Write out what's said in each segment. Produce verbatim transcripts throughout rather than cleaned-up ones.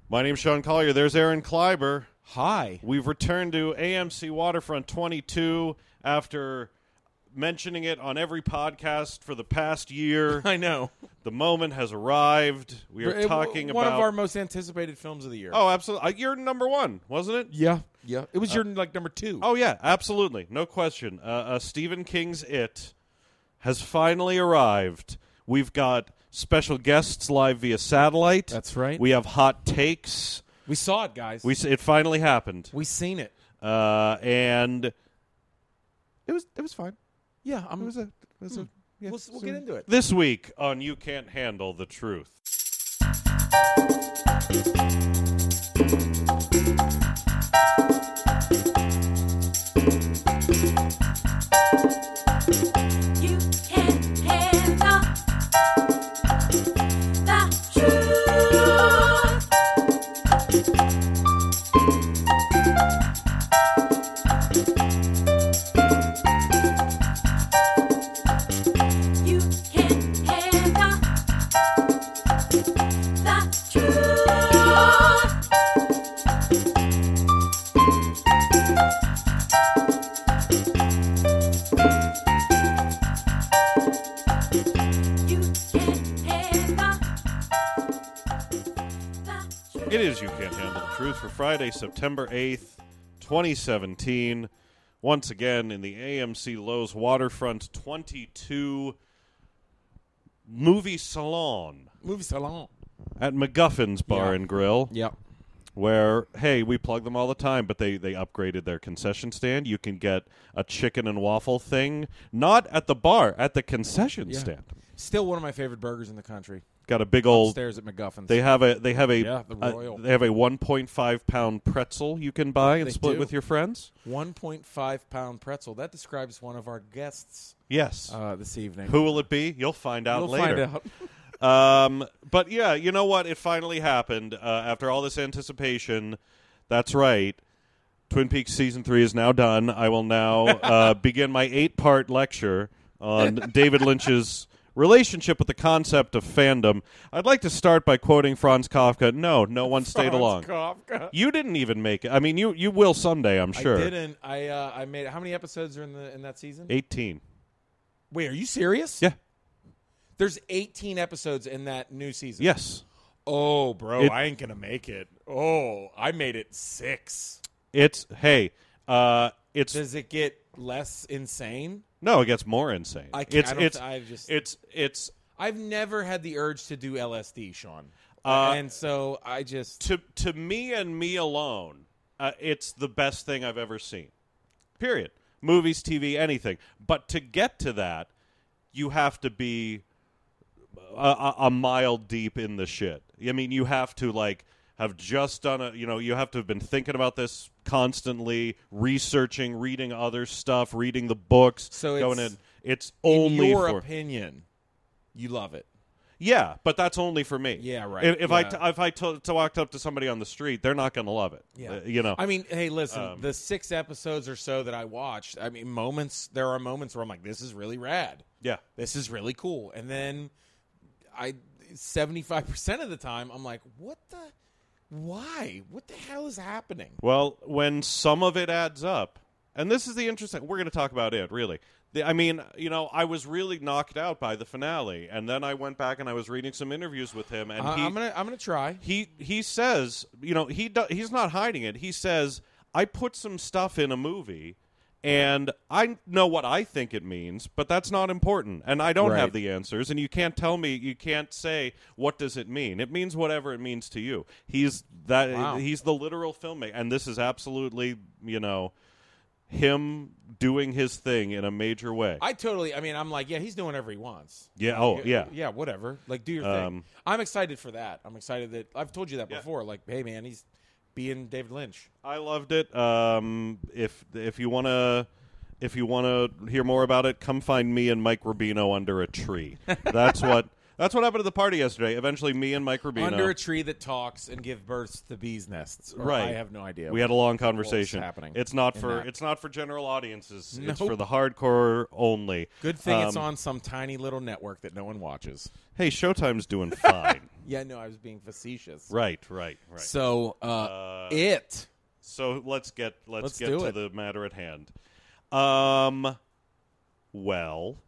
My name's Sean Collier. There's Aaron Kleiber. Hi. We've returned to A M C Waterfront twenty-two after mentioning it on every podcast for the past year. I know. The moment has arrived. We are It- talking one about... of our most anticipated films of the year. Oh, absolutely. Uh, you're number one, wasn't it? yeah. Yeah. It was your, like, number two. Oh, yeah, absolutely. No question. Uh, uh, Stephen King's It has finally arrived. We've got special guests live via satellite. That's right. We have hot takes. We saw it, guys. We s- It finally happened. We seen it. Uh, and it was it was fine. Yeah. I'm, It was a... It was a yeah, we'll we'll so- get into it. This week on You Can't Handle the Truth. You can't handle the truth. You can't handle the truth. You can't handle the truth. It is You Can't Handle the Truth for Friday, September eighth, twenty seventeen. Once again in the A M C Lowe's Waterfront twenty-two Movie Salon Movie salon. at McGuffin's Bar Yeah. and Grill, Yeah. where, hey, we plug them all the time, but they, they upgraded their concession stand. You can get a chicken and waffle thing, not at the bar, at the concession Yeah. stand. Still one of my favorite burgers in the country. Got a big old... Upstairs at McGuffin's. They have a they have a Yeah, the a- Royal. they have a one point five pound pretzel you can buy and They split do. with your friends. one point five pound pretzel. That describes one of our guests Yes. uh, this evening. Who will it be? You'll find out You'll later. find out. Um, but yeah, you know what? It finally happened uh, after all this anticipation. That's right. Twin Peaks season three is now done. I will now uh, begin my eight part lecture on David Lynch's relationship with the concept of fandom. I'd like to start by quoting Franz Kafka. No, no one stayed Franz along. Kafka. You didn't even make it. I mean, you you will someday, I'm sure. I didn't. I uh, I made. How many episodes are in the in that season? eighteen. Wait, are you serious? Yeah. There's eighteen episodes in that new season. Yes. Oh, bro, It- I ain't gonna make it. Oh, I made it six. It's hey, uh it's Does it get less insane? no, it gets more insane. I can't. it's I don't, it's I just. it's it's I've never had the urge to do L S D, Sean, Uh, and so I just. to to me and me alone, uh, it's the best thing I've ever seen. Period. Movies, T V, anything. But to get to that, you have to be a, a, a mile deep in the shit. I mean, you have to like have just done a. You know, you have to have been thinking about this constantly, researching, reading other stuff, reading the books. So going it's- in. It's in only your for opinion, you love it. yeah, but that's only for me. If, Yeah, right. if I Yeah. t- if I t- to walked up to somebody on the street, they're not going to love it. Yeah. Uh, you know. I mean, hey, listen, Um, the six episodes or so that I watched, I mean, moments, there are moments where I'm like, this is really rad. yeah. This is really cool. And then I, seventy-five percent of the time, I'm like, what the, why? What the hell is happening? Well, when some of it adds up, and this is the interesting. We're going to talk about it really. The, I mean, you know, I was really knocked out by the finale, and then I went back and I was reading some interviews with him, and Uh, he I'm going to, I'm going to try. he he says, you know, he do, he's not hiding it. He says, I put some stuff in a movie, and I know what I think it means, but that's not important, and I don't Right. have the answers, and you can't tell me, you can't say what does it mean. It means whatever it means to you. He's that Wow. he's the literal filmmaker, and this is absolutely, you know, him doing his thing in a major way. I totally, I mean, I'm like, yeah, he's doing whatever he wants. Yeah, oh, yeah. Yeah, whatever. Like, do your Um, thing. I'm excited for that. I'm excited that, I've told you that Yeah. before. Like, hey, man, he's being David Lynch. I loved it. Um, if if you want to if you want to hear more about it, come find me and Mike Rubino under a tree. That's what that's what happened at the party yesterday. Eventually, me and Mike Rubino Under a tree that talks and give birth to bees' nests. Or right. I have no idea. We had a long conversation. happening It's not in for that. it's not for general audiences. It's Nope. for the hardcore only. Good thing it's Um, on some tiny little network that no one watches. Hey, Showtime's doing fine. Yeah, no, I was being facetious. Right, right, right. So, uh, Uh, it. So let's get let's, Let's get do to it. the matter at hand. Um, well,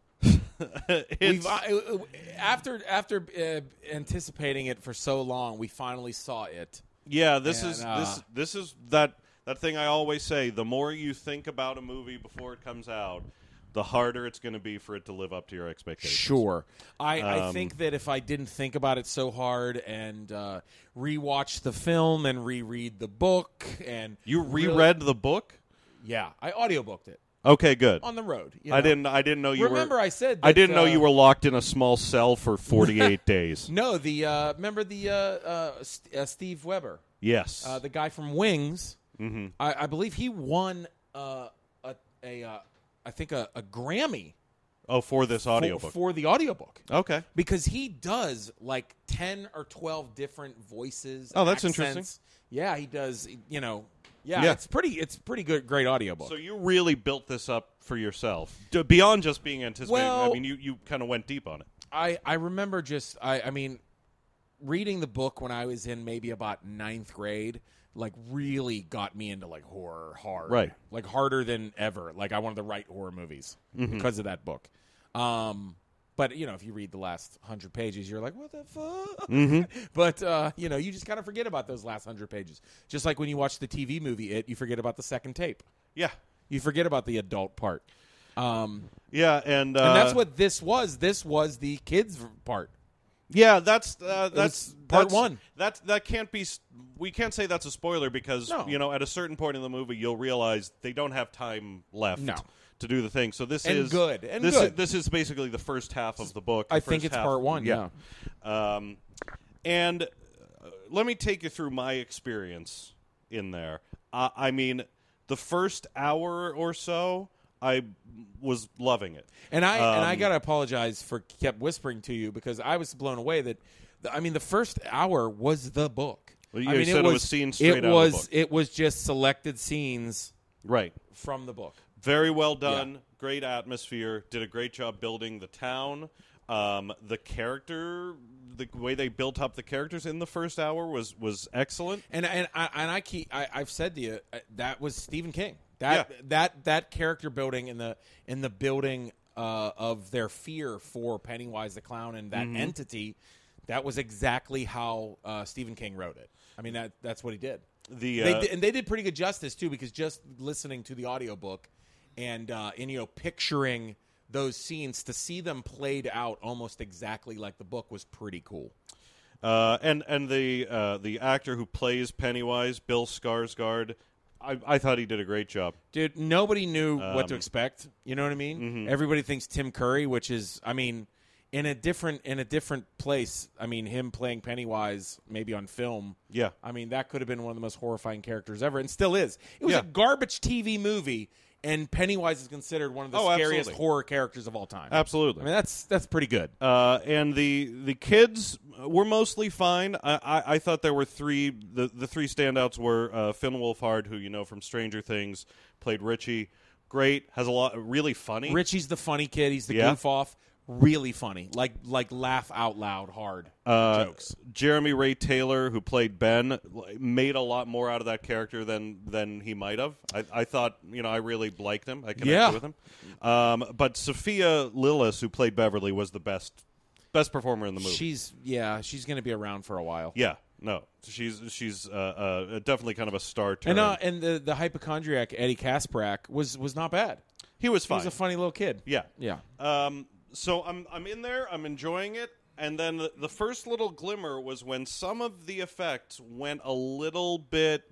it's, We've, uh, after after uh, anticipating it for so long, we finally saw it. yeah. This and, is uh, this this is that that thing I always say. The more you think about a movie before it comes out, the harder it's going to be for it to live up to your expectations. Sure. I, I Um, think that if I didn't think about it so hard and uh, rewatch the film and reread the book and You really- reread the book? yeah, I audiobooked it Okay, good. on the road. you I know. didn't. I didn't know you Remember, were. I said I that, didn't know uh, you were locked in a small cell for forty-eight days. No, the uh, remember the uh, uh, St- uh, Steve Weber, Yes. uh, the guy from Wings. mm-hmm. I, I believe he won uh, a, a uh, I think a, a Grammy Oh, for this for, audiobook. for the audiobook. Okay. Because he does like ten or twelve different voices. Oh, that's accents. interesting. Yeah, he does. You know, yeah, Yeah. it's pretty. It's pretty good. Great audiobook. So you really built this up for yourself, D- beyond just being anticipated. I Well- mean, you, you kind of went deep on it. I I remember just I I mean, reading the book when I was in maybe about ninth grade. Like really got me into like horror hard, Right. Like harder than ever. Like I wanted to write horror movies Mm-hmm. because of that book. Um, but you know, if you read the last hundred pages, you're like, "What the fuck?" Mm-hmm. But uh, you know, you just kind of forget about those last hundred pages. Just like when you watch the T V movie It, you forget about the second tape. Yeah. You forget about the adult part. Um, Yeah, and uh, and that's what this was. This was the kids v- part. Yeah, that's uh, that's was part that's- one. That that can't be. s- We can't say that's a spoiler because No. you know at a certain point in the movie you'll realize they don't have time left No. to do the thing. So this And is good, and this good. Is, this is basically the first half of the book. I the think first it's half- part one, Yeah. Um, and uh, let me take you through my experience in there. Uh, I mean, the first hour or so, I was loving it. And I and I Um, gotta apologize for kept whispering to you because I was blown away that I mean the first hour was the book. Well, you I mean, said it was scenes straight it out of the was book. it was just selected scenes Right. from the book. Very well done. Great atmosphere. Did a great job building the town. Um, the character, the way they built up the characters in the first hour was was excellent. And and I and I keep I, I've said to you uh, that was Stephen King. That Yeah. that that character building in the in the building uh, of their fear for Pennywise the clown and Mm-hmm. that entity, that was exactly how uh, Stephen King wrote it. I mean that that's what he did. The They uh, did, and they did pretty good justice too, because just listening to the audiobook and uh, and you know picturing those scenes to see them played out almost exactly like the book was pretty cool. uh, and and the uh, the actor who plays Pennywise, Bill Skarsgård, I, I thought he did a great job. Dude, nobody knew what to Um, expect. You know what I mean? mhm. Everybody thinks Tim Curry, which is, I mean, in a different in a different place. I mean, him playing Pennywise, maybe on film. Yeah. I mean, that could have been one of the most horrifying characters ever, and still is. It was Yeah. a garbage T V movie, and Pennywise is considered one of the Oh, scariest absolutely. horror characters of all time. Absolutely. I mean, that's that's pretty good. Uh, and the the kids were mostly fine. I, I, I thought there were three. The, the three standouts were uh, Finn Wolfhard, who you know from Stranger Things, played Richie. Great, has a lot, really funny. Richie's the funny kid. He's the Yeah. goof off. Really funny, like like laugh out loud hard Uh, jokes. Jeremy Ray Taylor, who played Ben, made a lot more out of that character than than he might have. I, I thought, you know, I really liked him. I connected Yeah. with him. Um, but Sophia Lillis, who played Beverly, was the best best performer in the movie. She's yeah, she's going to be around for a while. yeah, no, she's she's uh, uh, definitely kind of a star turn. And uh, and the the hypochondriac Eddie Kasprak was was not bad. he was He fine. was a funny little kid. yeah, Yeah. Um, so I'm I'm in there. I'm enjoying it. And then the, the first little glimmer was when some of the effects went a little bit,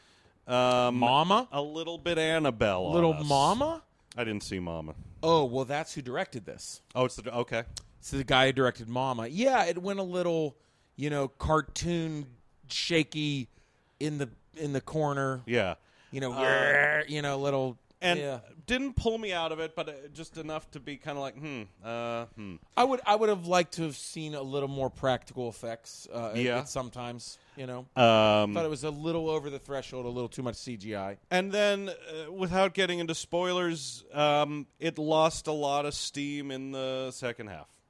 um, Mama? a little bit Annabelle. on Little us. Mama? I didn't see Mama. Oh, well, that's who directed this. Oh, it's the okay. So the guy who directed Mama. Yeah, it went a little, you know, cartoon shaky in the in the corner. Yeah, You know, Uh, you know, little. and yeah. didn't pull me out of it, but uh, just enough to be kind of like, hmm, uh, hmm. I would I would have liked to have seen a little more practical effects. Uh, Yeah. at sometimes, you know. Um, Thought it was a little over the threshold, a little too much C G I. And then, uh, without getting into spoilers, um, it lost a lot of steam in the second half.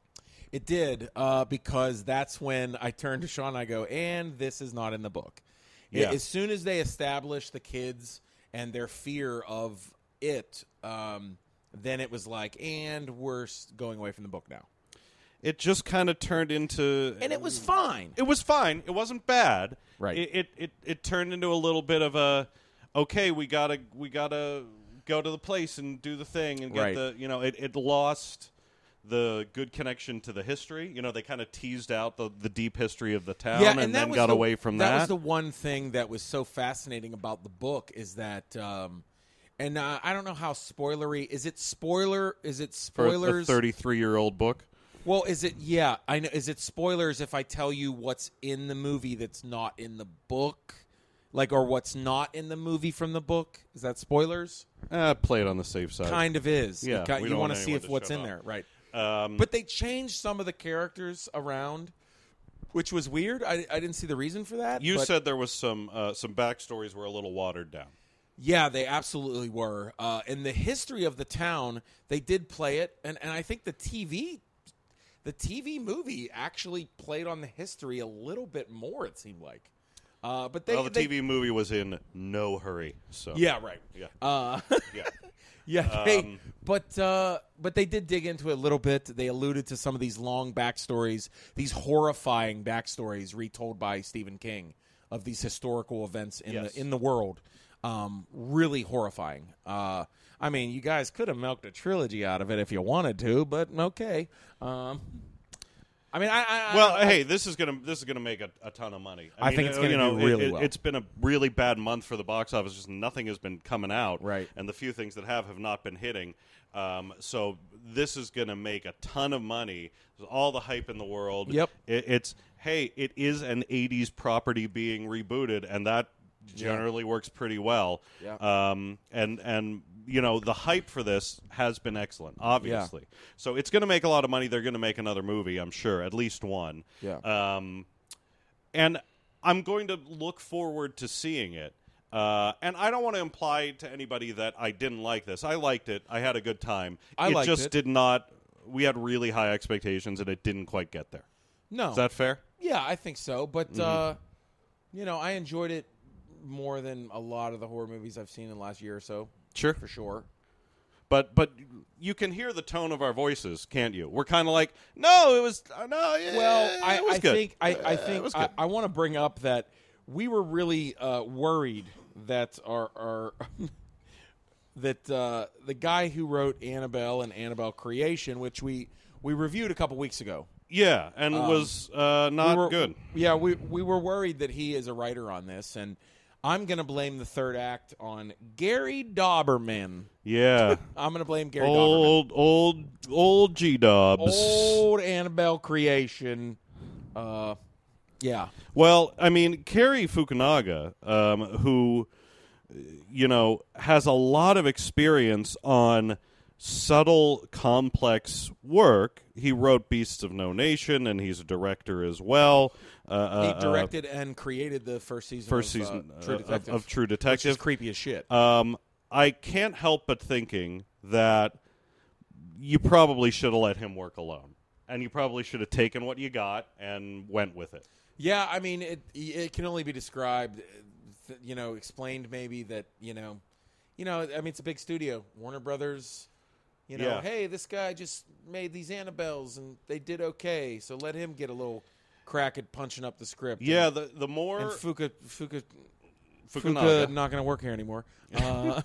It did, uh, because that's when I turned to Sean and I go, and this is not in the book. Yeah. As soon as they establish the kids and their fear of it, um, then it was like, and we're s- going away from the book now. It just kind of turned into, And it was fine. it was fine. It wasn't bad. Right. It it it, it turned into a little bit of a, okay, we gotta we gotta go to the place and do the thing and get Right. the you know it it lost the good connection to the history. You know, they kind of teased out the the deep history of the town Yeah, and, and that then was got the- away from that. That was the one thing that was so fascinating about the book is that, um, and uh, I don't know how spoilery is. It spoiler? Is it For a spoilers? thirty-three-year-old book. Well, is it? Yeah, I know. Is it spoilers if I tell you what's in the movie that's not in the book, like, or what's not in the movie from the book? Is that spoilers? Uh, play it on the safe side. Kind of is. Yeah, It ki- we you don't want want to see anyone if to what's shut in up. there, right? Um, But they changed some of the characters around, which was weird. I, I didn't see the reason for that. you but said there was some uh, some backstories were a little watered down. Yeah, they absolutely were. Uh, in the history of the town, they did play it, and, and I think the T V, the T V movie actually played on the history a little bit more. It seemed like, uh, but they, well, the they T V movie was in no hurry. So yeah, right, yeah, uh, yeah. yeah. They, Um, but uh, but they did dig into it a little bit. They alluded to some of these long backstories, these horrifying backstories retold by Stephen King of these historical events in Yes. the in the world. Um, really horrifying. Uh, I mean, you guys could have milked a trilogy out of it if you wanted to, but okay. Um, I mean, I, I Well, I, hey, this is gonna this is gonna make a, a ton of money. I mean, think it's uh, gonna you know, do really it, well. It's been a really bad month for the box office. Just nothing has been coming out, Right. And the few things that have have not been hitting. Um, so this is gonna make a ton of money. There's all the hype in the world. Yep. It, it's hey, it is an eighties property being rebooted, and that generally works pretty well. Yeah. Um, and and you know the hype for this has been excellent, obviously. So it's going to make a lot of money. They're going to make another movie, I'm sure, at least one. Yeah. Um, and I'm going to look forward to seeing it. Uh, and I don't want to imply to anybody that I didn't like this. I liked it. I had a good time. I it liked just it. did not. We had really high expectations, and it didn't quite get there. no. Is that fair? Yeah, I think so. But Mm-hmm. uh, you know, I enjoyed it more than a lot of the horror movies I've seen in the last year or so. Sure. For sure. But but you can hear the tone of our voices, can't you? We're kind of like, no, it was uh, no. Yeah, Well, I, it was I good. think I, I Uh, it think was I, good. I want to bring up that we were really uh, worried that our, our that uh, the guy who wrote Annabelle and Annabelle Creation, which we we reviewed a couple weeks ago, yeah, and was uh, not we were, good. Yeah, we we were worried that he is a writer on this, and I'm going to blame the third act on Gary Dauberman. Yeah, I'm going to blame Gary Dauberman. old old old G Dubs. Old Annabelle Creation. Uh, yeah. Well, I mean, Cary Fukunaga, um, who you know has a lot of experience on subtle, complex work. He wrote Beasts of No Nation, and he's a director as well. Uh, He uh, directed and created the first season first of, season uh, True uh, Detective, of, of True which is Detective. creepy as shit. Um, I can't help but thinking that you probably should have let him work alone, and you probably should have taken what you got and went with it. Yeah, I mean, it it can only be described, uh, you know, explained maybe that, you know, you know, I mean, it's a big studio, Warner Brothers. You know, Yeah. hey, this guy just made these Annabelles and they did okay, so let him get a little crack at punching up the script. Yeah, and, the the more and Fuka Fuka Fukunaga. Fuka not going to work here anymore. Uh,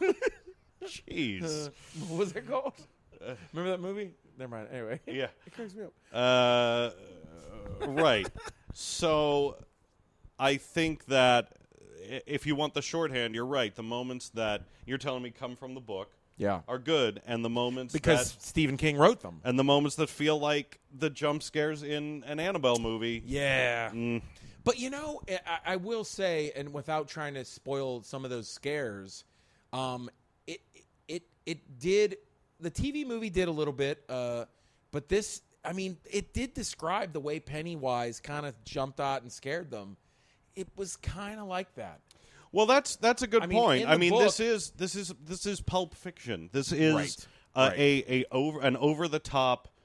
Jeez. uh, what was it called? Remember that movie? Never mind. Anyway, Yeah. it cracks me up. Uh, right. So I think that i- if you want the shorthand, you're right. The moments that you're telling me come from the book Yeah, are good, and the moments because that, Stephen King wrote them. and the moments that feel like the jump scares in an Annabelle movie. Yeah. Mm, But you know, I, I will say, and without trying to spoil some of those scares, um, it it it did. The T V movie did a little bit, uh, but this, I mean, it did describe the way Pennywise kind of jumped out and scared them. It was kind of like that. Well, that's that's a good I mean, point. in I the mean, book- this is this is this is pulp fiction. This is Right. Uh, Right. a a over an over the top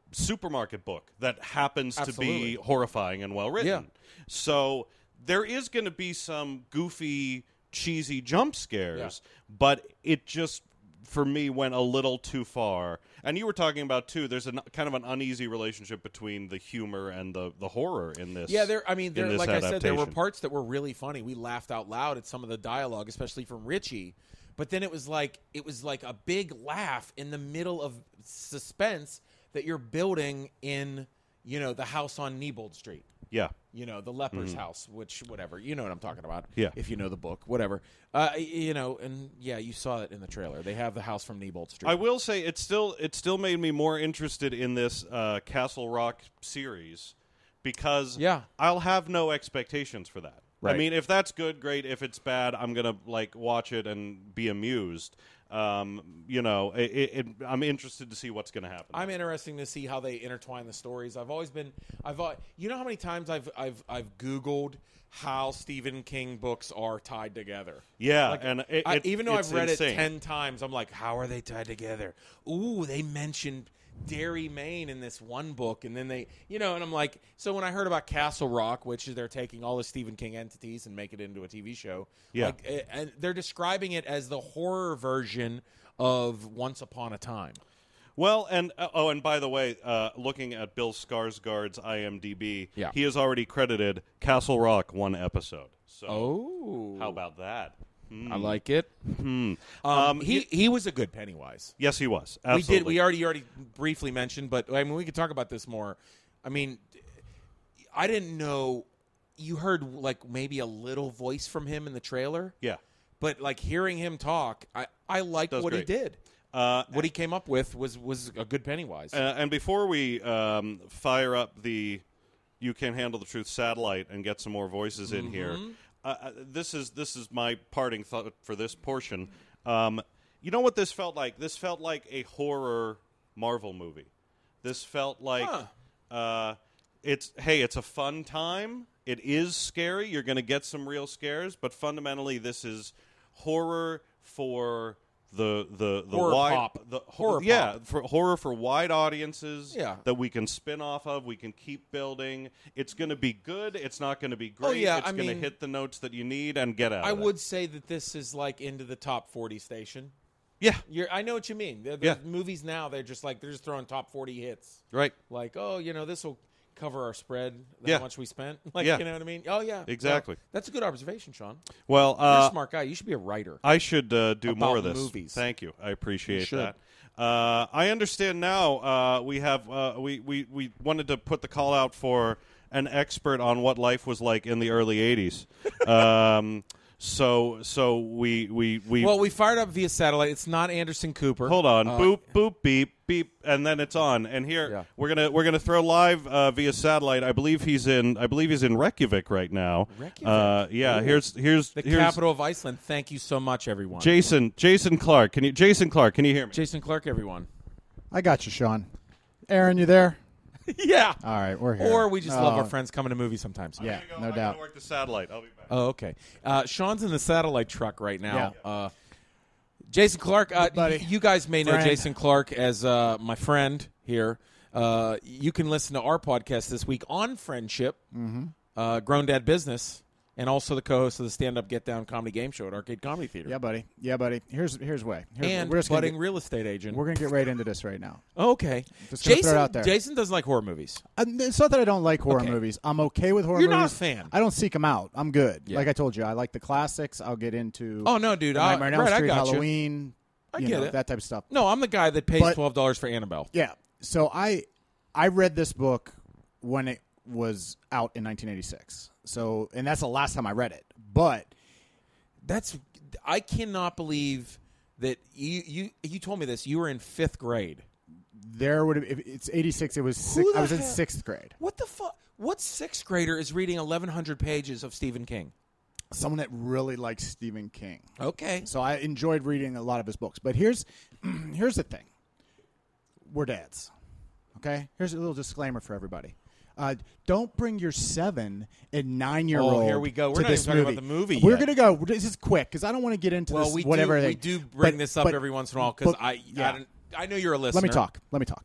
supermarket book that happens Absolutely. to be horrifying and well written. Yeah. So there is going to be some goofy, cheesy jump scares, Yeah. but it just, for me, went a little too far. And you were talking about, too, there's a kind of an uneasy relationship between the humor and the, the horror in this. Yeah, there. I mean, in there, this like I said, there were adaptation. parts that were really funny. We laughed out loud at some of the dialogue, especially from Richie. But then it was like it was like a big laugh in the middle of suspense that you're building in, you know, the house on Neibold Street. Yeah. You know, the leper's house, which whatever. You know what I'm talking about. Yeah. If you know the book, whatever. Uh, you know, and yeah, you saw it in the trailer. They have the house from Neibold Street. I will say it still it still made me more interested in this uh, Castle Rock series because Yeah. I'll have no expectations for that. I Right. mean, if that's good, great. If it's bad, I'm gonna like watch it and be amused. Um, you know, it, it, I'm interested to see what's going to happen. I'm interested to see how they intertwine the stories. I've always been, I've, al- you know how many times I've, I've, I've Googled how Stephen King books are tied together. yeah, Like, and it, I, it- even though it's I've read insane. it ten times, I'm like, how are they tied together? Ooh, they mentioned Derry, Maine in this one book, and then they, you know, and I'm like, so when I heard about Castle Rock, which is they're taking all the Stephen King entities and make it into a T V show, Yeah. like, eh, and they're describing it as the horror version of Once Upon a Time. Well, and uh, oh, and by the way, uh, looking at Bill Skarsgård's I M D B, Yeah. he has already credited Castle Rock one episode. So Oh, how about that? I like it. Um, Um, he he was a good Pennywise. Yes, he was. We Absolutely. did. We already already briefly mentioned, but I mean, we could talk about this more. I mean, I didn't know. You heard like maybe a little voice from him in the trailer, Yeah. but like hearing him talk, I I liked Does what great. he did. Uh, What he came up with was was a good Pennywise. Uh, and before we um, fire up the "You Can't Handle the Truth" satellite and get some more voices in here, Mm-hmm. uh, uh, this is this is my parting thought for this portion. Um, you know what this felt like? This felt like a horror Marvel movie. This felt like Huh. uh, it's hey, it's a fun time. It is scary. You're going to get some real scares, but fundamentally, this is horror for the the the Horror wide pop. the Horror yeah pop. for horror for wide audiences Yeah. that we can spin off of, we can keep building. It's going to be good. It's not going to be great. Oh, yeah, it's I going to mean, hit the notes that you need and get out. I of it. would say that this is like into the top forty station. yeah, You're, I know what you mean. The, the Yeah. movies now, they're just like they're just throwing top forty hits. right. Like, oh, you know, this will cover our spread. How Yeah. much we spent. Like, Yeah. you know what I mean? Oh, yeah, Exactly. Well, that's a good observation, Sean. Well, You're a uh, smart guy. You should be a writer. I should uh, do About more of this. movies. Thank you. I appreciate should. that. Uh, I understand now. Uh, we have uh, we, we we wanted to put the call out for an expert on what life was like in the early eighties. um, so so we we we Well, we fired up via satellite. It's not Anderson Cooper. hold on. Uh, boop boop beep beep, and then it's on. And here Yeah. we're gonna we're gonna throw live uh, via satellite. I believe he's in. I believe he's in Reykjavik right now. Reykjavik? Uh, yeah. Ooh. Here's here's The here's capital of Iceland. Thank you so much, everyone. Jason Jason Clark. Can you Jason Clark? Can you hear me? Jason Clark, everyone. I got you, Sean. Aaron, you there? yeah. All right, we're here. Or we just love Oh, our friends coming to movies sometimes. Yeah, I'm gonna go- no I'm doubt. gonna work the satellite. I'll be back. Oh, okay. Uh, Sean's in the satellite truck right now. Yeah. Uh, Jason Clark, uh, Buddy. y- you guys may know Friend. Jason Clark as uh, my friend here. Uh, you can listen to our podcast this week on friendship, Mm-hmm. uh, Grown Dad Business, and also the co-host of the Stand Up Get Down comedy game show at Arcade Comedy Theater. Yeah, buddy. Yeah, buddy. Here's here's way. Here's, And we're just gonna budding get, real estate agent. we're gonna get right into this right now. Okay. Just gonna throw Jason, it out there. Jason doesn't like horror movies. Uh, it's not that I don't like horror Okay. movies. I'm okay with horror You're not a movies. fan. I don't seek them out. I'm good. Yeah. Like I told you, I like the classics. I'll get into. Oh, no, dude. I- Nightmare on Elm right, I Street, got you. Halloween. I you get know, it. that type of stuff. No, I'm the guy that pays But- twelve dollars for Annabelle. Yeah. So I I read this book when it was out in nineteen eighty-six. So and that's the last time I read it. But That's I cannot believe that you you you told me this. You were in fifth grade. there would have if it's eighty-six. It was Who six, the I was in hell- sixth grade. What the fuck? What sixth grader is reading eleven hundred pages of Stephen King? Someone that really likes Stephen King. Okay. So I enjoyed reading a lot of his books. But here's here's the thing. We're dads. Okay? Here's a little disclaimer for everybody. Uh, don't bring your seven and nine year old. Oh, here we go. We're to not this even talking movie. about the movie We're yet. gonna go. This is quick because I don't want to get into Well, this. we whatever do they, we do bring but- this up but- every once in a while because but- I, yeah. I don't- I know you're a listener. Let me talk. Let me talk. Okay.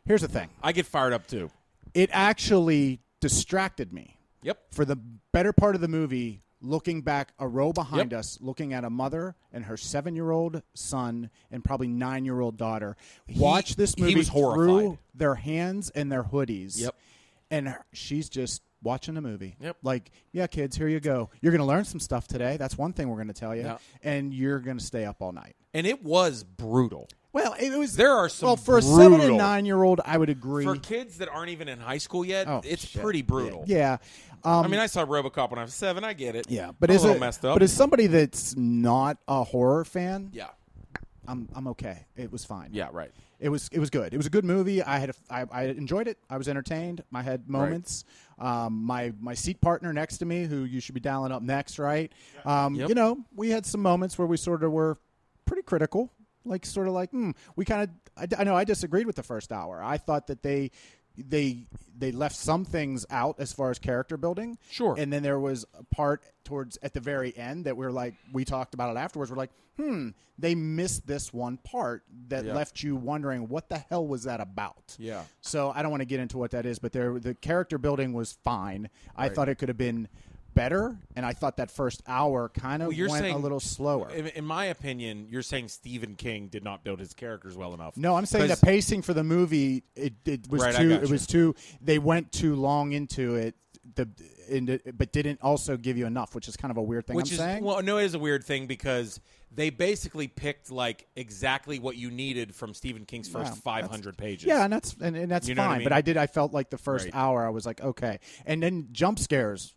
Here's the thing. I get fired up too. It actually distracted me. Yep. For the better part of the movie, looking back a row behind Yep. us, looking at a mother and her seven-year-old son and probably nine-year-old daughter, He- watch this he movie was through horrified. their hands and their hoodies. Yep. And her- she's just watching the movie. Yep. Like, yeah, kids, here you go. You're going to learn some stuff today. That's one thing we're going to tell you. Yeah. And you're going to stay up all night. And it was brutal. Well, it was. There are some Well, for a seven brutal- and nine-year-old, I would agree. For kids that aren't even in high school yet, Oh, it's shit. pretty brutal. Yeah. Um, I mean, I saw RoboCop when I was seven. I get it. yeah, but I'm as a a, little messed up. but as somebody that's not a horror fan, yeah, I'm I'm okay. It was fine. yeah, right. It was it was good. It was a good movie. I had a, I, I enjoyed it. I was entertained. I had moments. Um, my my seat partner next to me, who you should be dialing up next, right? Um, Yep. You know, we had some moments where we sort of were pretty critical, like sort of like, hmm, we kind of. I, I know I disagreed with the first hour. I thought that they they they left some things out as far as character building. Sure. And then there was a part towards at the very end that we're like, we talked about it afterwards. We're like, hmm, they missed this one part that Yeah. left you wondering what the hell was that about. Yeah. So I don't want to get into what that is, but there the character building was fine. I Right. thought it could have been better, and I thought that first hour kind of Well, you're went saying- a little slower. In, in my opinion, you're saying Stephen King did not build his characters well enough. No, I'm saying the 'Cause- pacing for the movie it, it was Right, I too gotcha. it was too they went too long into it the into, but didn't also give you enough, which is kind of a weird thing Which I'm is saying. well, no, it is a weird thing because they basically picked like exactly what you needed from Stephen King's first Yeah, five hundred pages. Yeah, and that's and, and that's You know fine. what I mean? But I did I felt like the first Right. hour I was like, okay. And then jump scares.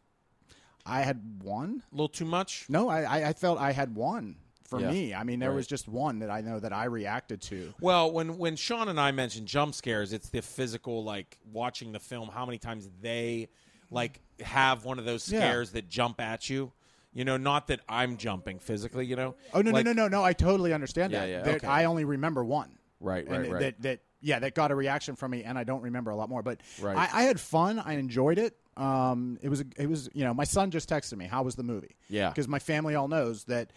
I had one. a little too much. No, I, I, I felt I had one for Yeah. me. I mean, there Right. was just one that I know that I reacted to. Well, when when Sean and I mentioned jump scares, it's the physical, like watching the film. How many times they like have one of those Yeah. scares that jump at you? You know, not that I'm jumping physically. You know. Oh no, Like- no, no, no, no! I totally understand Yeah, that. yeah, That okay. I only remember one. Right, And right, right. That that yeah, that got a reaction from me, and I don't remember a lot more. But Right. I, I had fun. I enjoyed it. Um, it was a, it was you know, my son just texted me, "How was the movie?" Yeah. because my family all knows that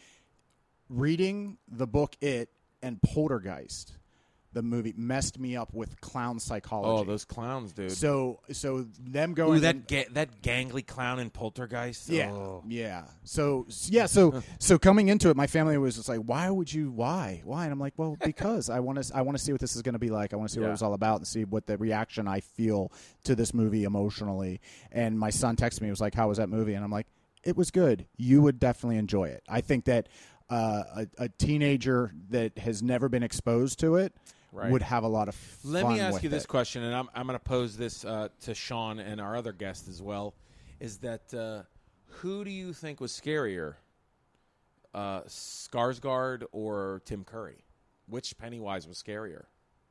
reading the book It and Poltergeist, the movie, messed me up with clown psychology. Oh, those clowns, dude. So so them going Ooh, that and- ga- that gangly clown in Poltergeist. Yeah, Oh. yeah. So yeah, so so coming into it, my family was just like, "Why would you? Why? Why?" And I'm like, "Well, because I want to. I want to see what this is going to be like. I want to see what Yeah. it was all about, and see what the reaction I feel to this movie emotionally." And my son texted me, he was like, "How was that movie?" And I'm like, "It was good. You would definitely enjoy it. I think that uh, a, a teenager that has never been exposed to it Right. would have a lot of fun." Let me ask with you this it. question, and I'm I'm going to pose this uh, to Sean and our other guest as well. Is that uh, who do you think was scarier, uh, Skarsgård or Tim Curry? Which Pennywise was scarier?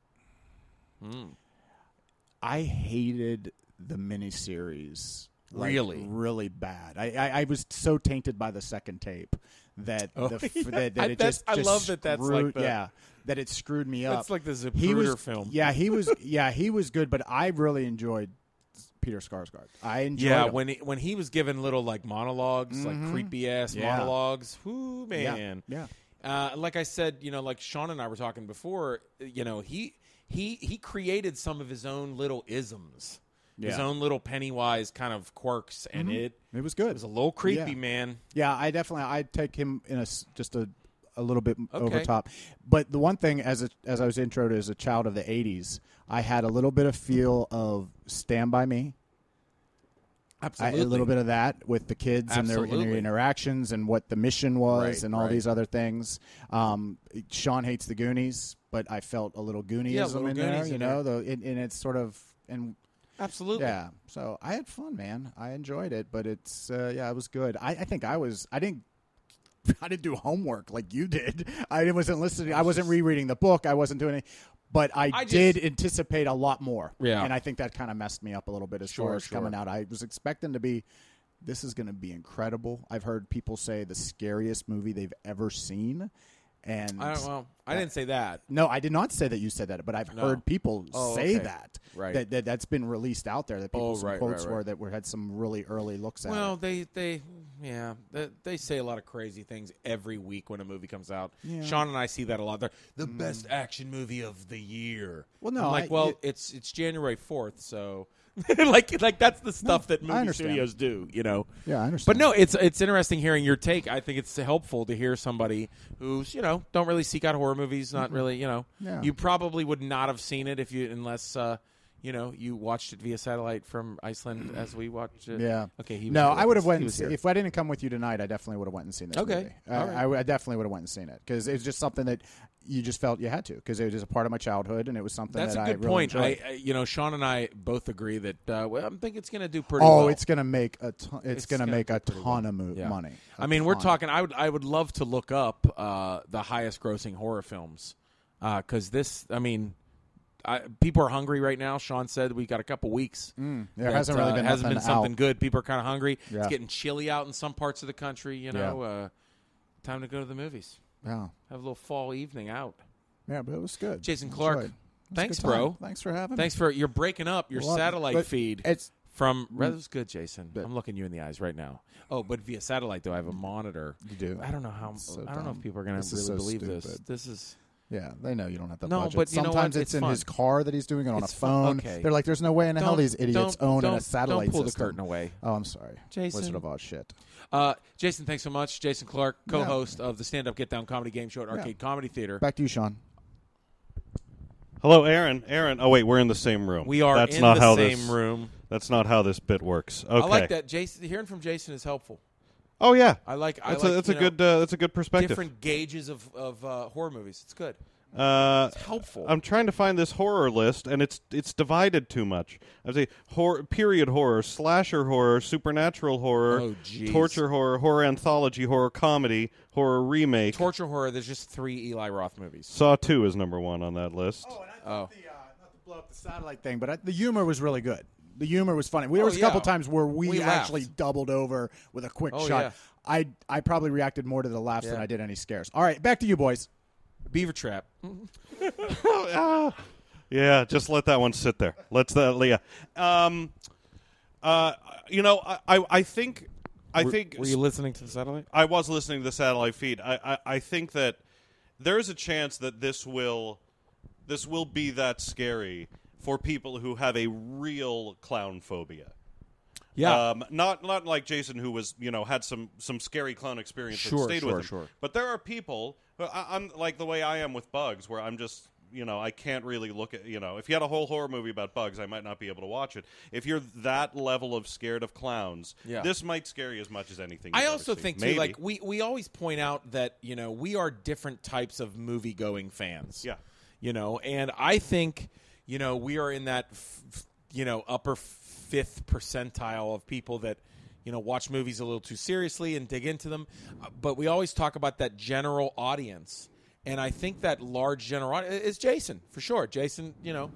Hmm. I hated the miniseries. Like, Really? really bad. I, I, I was so tainted by the second tape that Oh, the, f- yeah. that, that I- it that's- just, I just love that that's like screwed- the- yeah that it screwed me up. That's like the Zapruder he was, film. Yeah, he was. Yeah, he was good, but I really enjoyed Peter Skarsgård. I enjoyed. Yeah, him. when he, when he was given little like monologues, like creepy ass Mm-hmm. Yeah. monologues. Whoo, yeah, man. yeah. Uh, like I said, you know, like Sean and I were talking before, you know, he he he created some of his own little isms, his Yeah. own little Pennywise kind of quirks, and it It was good. it was a little creepy, Yeah. man. Yeah, I definitely I'd take him in a s- just a a little bit over Okay. top. But the one thing, as a, as I was introed as a child of the eighties, I had a little bit of feel of Stand By Me. I, Absolutely, a little bit of that with the kids and their, and their Absolutely. interactions and what the mission was Right, and all right. these other things. Um, Sean hates the Goonies, but I felt a little Gooniism little in there, Goonies you in know, the, and, and it's sort of and Absolutely. yeah. So I had fun, man. I enjoyed it, but it's uh, yeah, it was good. I, I think I was I didn't I didn't do homework like you did. I wasn't listening. I wasn't rereading the book. I wasn't doing it. But I, I just- did anticipate a lot more. Yeah. And I think that kind of messed me up a little bit as Sure, far as sure. coming out. I was expecting to be, this is going to be incredible. I've heard people say the scariest movie they've ever seen. And I don't, well, I didn't say that. no, I did not say that you said that, but I've No. heard people Oh, say okay. that. Right. That, that that's been released out there. That Oh, people's right, quotes right, right. were that were had some really early looks at Well, it. they they yeah they, they say a lot of crazy things every week when a movie comes out. Yeah. Sean and I see that a lot. They're the best action movie of the year. Well, no, I'm like I- well, it- it's it's January fourth, so like like that's the stuff that I movie understand. studios do, you know. Yeah, I understand. But no, it's it's interesting hearing your take. I think it's helpful to hear somebody who's you know don't really seek out horror movies. Not really, you know. Yeah. You probably would not have seen it if you unless uh, you know you watched it via satellite from Iceland as we watched it. Yeah. Okay. He was no, here I would with have us. went He and was see, here. if I didn't come with you tonight. I definitely would have went and seen this Okay. movie. I, All right. I, w- I definitely would have went and seen it because it was just something that you just felt you had to because it was just a part of my childhood and it was something That's that a good I really point. I, enjoyed. I, you know, Sean and I both agree that uh, well, I think it's going to do pretty oh, well. it's gonna make a ton, it's, It's gonna, gonna make do a pretty ton well. of mo- Yeah. money. A I mean, we're ton. talking. I would. I would love to look up uh, the highest grossing horror films because this. I mean, I, people are hungry right now. Sean said we got a couple weeks. Mm, there that, hasn't really uh, been hasn't nothing been something out. good. People are kind of hungry. Yeah. It's getting chilly out in some parts of the country. You know, uh, time to go to the movies. Yeah, Have a little fall evening out. yeah, but it was good. Jason Enjoyed. Clark, It was a thanks, good time. bro. Thanks for having Thanks me. for you're breaking up your Well, satellite but feed. It's From that was good, Jason. But- I'm looking you in the eyes right now. Oh, but via satellite though, I have a monitor. you do. I don't know how. It's so I don't know if dumb. people are going This to is really so believe this. stupid. This is Yeah, they know you don't have the No, budget. but you know Sometimes what? it's, It's in fun. his car that he's doing it on It's a fun. phone. Okay. They're like, "There's no way in the hell Don't- these idiots don't- own don't- a satellite Don't pull system." the curtain away, Oh, I'm sorry, Jason. Wizard of Oz shit. Uh, Jason, thanks so much. Jason Clark, co-host of the Stand Up Get Down comedy game show at Arcade Comedy Theater. Back to you, Sean. Hello, Aaron. Aaron. Oh wait, we're in the same room. We are That's in not the how same this, room. That's not how this bit works. Okay. I like that. Jason, hearing from Jason is helpful. Oh yeah. I like. I That's like. a that's a you know, good uh, that's a good perspective. different gauges of of uh, horror movies. It's good. Uh, It's helpful. I'm trying to find this horror list, and it's it's divided too much. I say horror, period horror, slasher horror, supernatural horror, Oh, jeez. torture horror, horror anthology, horror comedy, horror remake. Torture horror. There's just three Eli Roth movies. Saw two is number one on that list. Oh, and I Oh. thought the uh, not to blow up the satellite thing, but I, the humor was really good. The humor was funny. There Oh, was a couple yeah. times where we, We actually laughed. doubled over with a quick Oh, shot. yeah. I I probably reacted more to the laughs than Yeah. I did any scares. All right, back to you, boys. Beaver Trap. Ah. Yeah, just let that one sit there. Let's that, Leah. Um, uh, you know, I, I, I think, I Were- think Were you listening to the satellite? I was listening to the satellite feed. I, I, I think that there's a chance that this will, this will be that scary for people who have a real clown phobia. Yeah. Um, not not like Jason, who was you know had some some scary clown experience Sure, that stayed sure, with him. sure. But there are people. I, I'm like the way I am with bugs, where I'm just you know I can't really look at you know if you had a whole horror movie about bugs, I might not be able to watch it. If you're that level of scared of clowns, Yeah. this might scare you as much as anything. I you've also ever seen. think too, Maybe. like we we always point out that you know we are different types of movie going fans. Yeah. you know, and I think you know we are in that f- f- you know upper fifth percentile of people that you know watch movies a little too seriously and dig into them, Uh, but we always talk about that general audience, and I think that large general audience is Jason for sure. Jason, you know.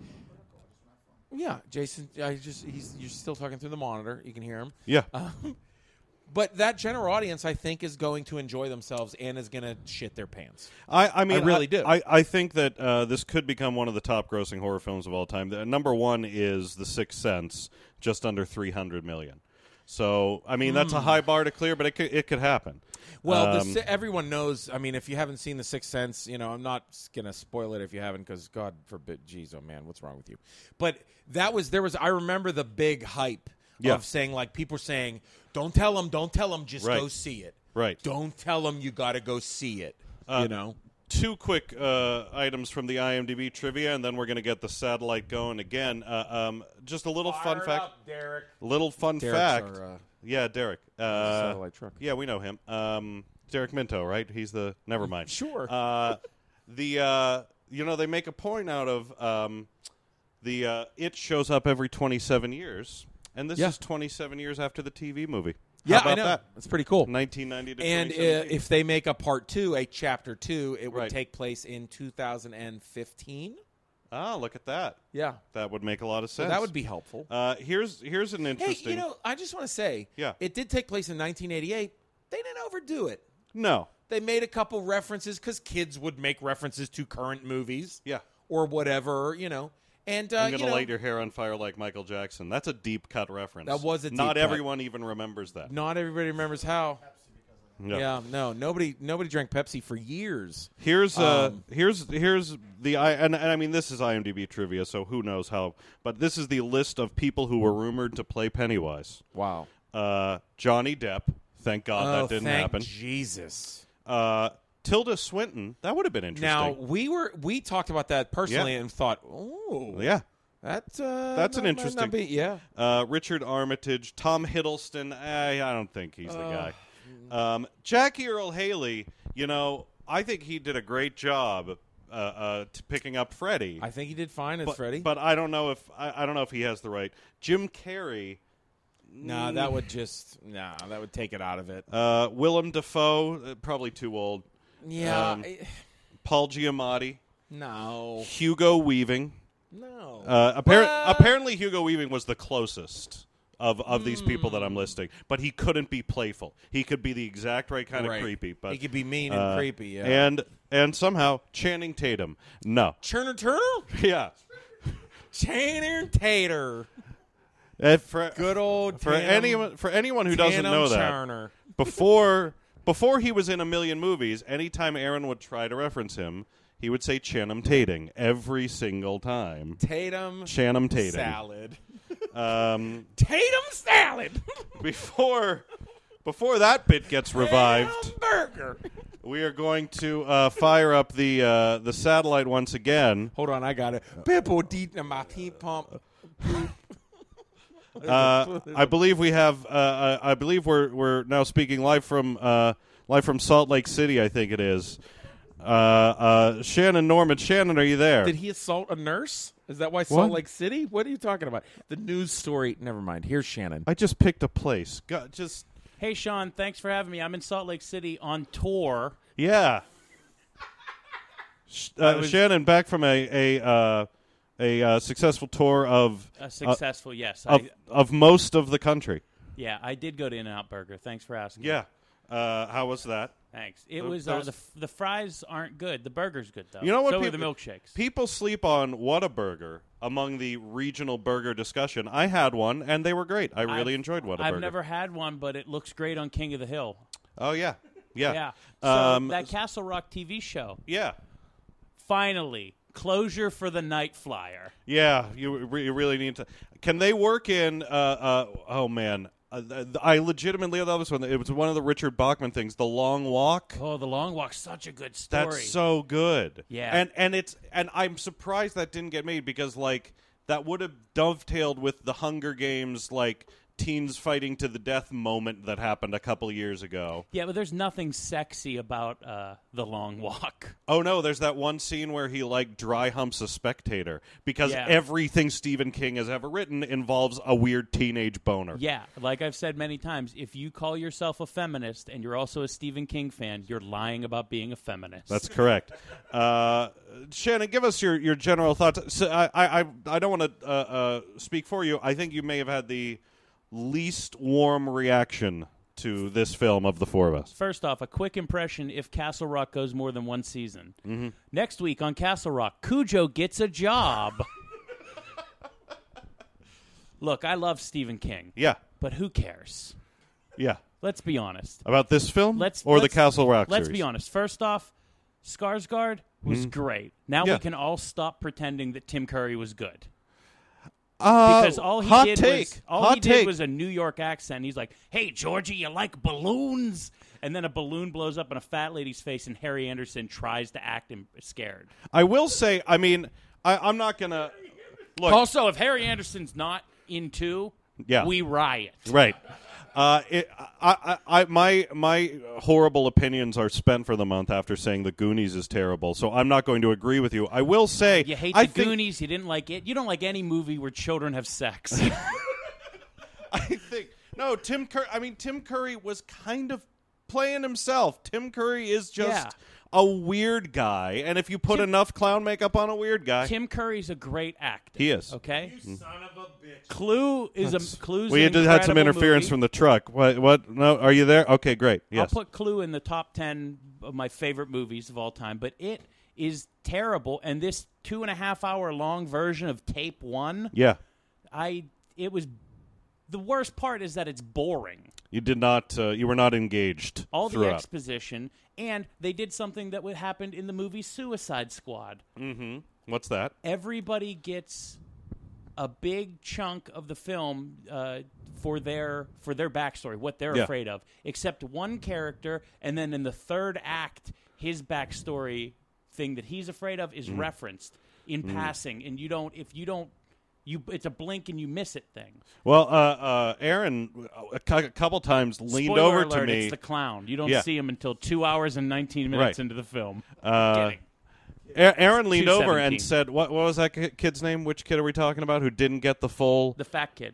Yeah, Jason. I just he's you're still talking through the monitor. You can hear him. yeah. Um, but that general audience, I think, is going to enjoy themselves and is going to shit their pants. I, I mean, I really do. I, I think that uh, this could become one of the top-grossing horror films of all time. The, number one is The Sixth Sense, just under three hundred million. So, I mean, that's a high bar to clear, but it could, it could happen. Well, the, Um, Si- everyone knows. I mean, if you haven't seen The Sixth Sense, you know, I'm not going to spoil it if you haven't, because God forbid, geez, oh man, what's wrong with you? But that was there was. I remember the big hype Yeah. of saying, like, people were saying, "Don't tell them, don't tell them, just Right. go see it." Right. Don't tell them you got to go see it. Uh, you know. Two quick uh, items from the IMDb trivia, and then we're going to get the satellite going again. Uh, um, just a little fun Fire it fact. up, Derek. Little fun Derek's fact. our, uh, yeah, Derek. Uh, satellite truck. Yeah, we know him. Um, Derek Minto, right? He's the. Never mind. Sure. Uh, the uh, you know they make a point out of um, the uh, it shows up every twenty-seven years, and this Yeah. is twenty-seven years after the T V movie. Yeah, How about I know. that? That's pretty cool. nineteen ninety to And uh, twenty seventeen. if they make a part two, a chapter two, it would Right. take place in two thousand fifteen. ah, look at that. Yeah, That would make a lot of so sense. that would be helpful. Uh, here's here's an Hey, interesting. you know, I just want to say, Yeah. it did take place in nineteen eighty-eight. They didn't overdo it. no, they made a couple references because kids would make references to current movies. Yeah. Or whatever, you know. And, uh, I'm you going to know, light your hair on fire like Michael Jackson. That's a deep cut reference. That was a deep Not cut. everyone even remembers that. not everybody remembers how. Yeah. Yeah, no, nobody nobody drank Pepsi for years. Here's uh Um, here's here's the I and, and I mean this is IMDb trivia, so who knows how, but this is the list of people who were rumored to play Pennywise. Wow. Uh, Johnny Depp. Thank God oh, that didn't thank happen. Jesus. Uh, Tilda Swinton. That would have been interesting. Now we were we talked about that personally Yeah. and thought, oh, yeah. that's uh, That's an that might interesting- not be- yeah. Uh, Richard Armitage, Tom Hiddleston. Eh, I don't think he's the Uh, guy. Um, Jackie Earle Haley. You know, I think he did a great job uh, uh, t- picking up Freddy. I think he did fine as but, Freddy. but I don't know if I, I don't know if he has the right. Jim Carrey. nah, that would just nah, that would take it out of it. Uh, Willem Dafoe. Uh, probably too old. Yeah. um, I- Paul Giamatti. no. Hugo Weaving. No. Uh, appar- Well- apparently, Hugo Weaving was the closest of, of these people that I'm listing, but he couldn't be playful. He could be the exact right kind Right. of creepy. But he could be mean and uh, creepy. Yeah. and and somehow Channing Tatum. No, Turner Turtle? yeah. Tanner Tater. Uh, for Good old for Tatum- anyone for anyone who doesn't Tatum know that, Turner. before before he was in a million movies, anytime Aaron would try to reference him, he would say Channing Tatum every single time. Tatum Channing Tatum. salad. Um, Tatum salad. before before that bit gets revived, Burger. we are going to uh, fire up the uh, the satellite once again. Hold on, I got it. People deep in my heat pump. Uh, I believe we have. Uh, I I believe we're we're now speaking live from uh, live from Salt Lake City. I think it is. Uh, uh, Shannon Norman. Shannon, are you there? Did he assault a nurse? Is that why Salt What? Lake City? What are you talking about? The news story. Never mind. Here's Shannon. I just picked a place. Go, just Hey, Sean, thanks for having me. I'm in Salt Lake City on tour. yeah. Sh- uh, was- Shannon, back from a a uh, a uh, successful tour of A successful, yes. of I, of most of the country. yeah, I did go to In-N-Out Burger. Thanks for asking. Yeah. Uh, how was that? Thanks. It That- was, that uh, was- the, f- the fries aren't good. The burger's good, though. You know what? So are people, the milkshakes. People sleep on Whataburger among the regional burger discussion. I had one, and they were great. I really I've- enjoyed Whataburger. I've never had one, but it looks great on King of the Hill. Oh yeah, yeah, Yeah. So Um, that Castle Rock T V show, yeah, finally, closure for the Night Flyer. yeah. You, re- you really need to. Can they work in? Uh, uh, oh man, uh, th- I legitimately love this one. It was one of the Richard Bachman things, The Long Walk. Oh, The Long Walk's such a good story. That's so good. Yeah. And and it's and I'm surprised that didn't get made because like that would have dovetailed with the Hunger Games like teens fighting to the death moment that happened a couple of years ago. Yeah, but there's nothing sexy about uh, The Long Walk. Oh no, there's that one scene where he like dry humps a spectator because Yeah. everything Stephen King has ever written involves a weird teenage boner. Yeah, like I've said many times, if you call yourself a feminist and you're also a Stephen King fan, you're lying about being a feminist. That's correct. Uh, Shannon, give us your, your general thoughts. So I I I don't want to uh, uh, speak for you. I think you may have had the least warm reaction to this film of the four of us. First off, a quick impression if Castle Rock goes more than one season. Mm-hmm. Next week on Castle Rock, Cujo gets a job. Look, I love Stephen King, Yeah, but who cares? yeah. Let's be honest. About this film Let's or the let's- Castle Rock Let's series? be honest. First off, Skarsgård was great. Now Yeah. we can all stop pretending that Tim Curry was good. Uh, Because all he hot did take. was all hot he take. did was a New York accent. He's like, "Hey, Georgie, you like balloons?" And then a balloon blows up in a fat lady's face, and Harry Anderson tries to act im- scared. I will say. I mean, I, I'm not gonna look. Also, if Harry Anderson's not in two, Yeah. we riot. Right. Uh, it, I, I, I, my my horrible opinions are spent for the month after saying the Goonies is terrible. So I'm not going to agree with you. I will say You hate I the think, Goonies. You didn't like it. You don't like any movie where children have sex. I think no. Tim Curry. I mean, Tim Curry was kind of playing himself. Tim Curry is just Yeah. a weird guy, and if you put Tim- enough clown makeup on a weird guy, Tim Curry's a great actor. He is. Okay. Son of a bitch. Clue is a Clue's we an had had some incredible interference movie. from the truck. What? What? No, are you there? Okay, great. I'll Yes. put Clue in the top ten of my favorite movies of all time, but it is terrible. And this two and a half hour long version of Tape One, yeah. I it was the worst part is that it's boring. You did not. Uh, you were not engaged. All the throughout. exposition, and they did something that would happened in the movie Suicide Squad. Mm-hmm. What's that? Everybody gets a big chunk of the film uh, for their for their backstory, what they're Yeah. afraid of, except one character, and then in the third act, his backstory thing that he's afraid of is referenced in passing, and you don't if you don't you it's a blink and you miss it thing. Well, uh, uh, Aaron a, cou- a couple times leaned Spoiler over alert, to me. It's the clown. You don't Yeah. see him until two hours and nineteen minutes Right. into the film. Uh, Kidding. A- Aaron leaned over and two seventeen. said, "What? What was that ki- kid's name? Which kid are we talking about? Who didn't get the full? The fat kid,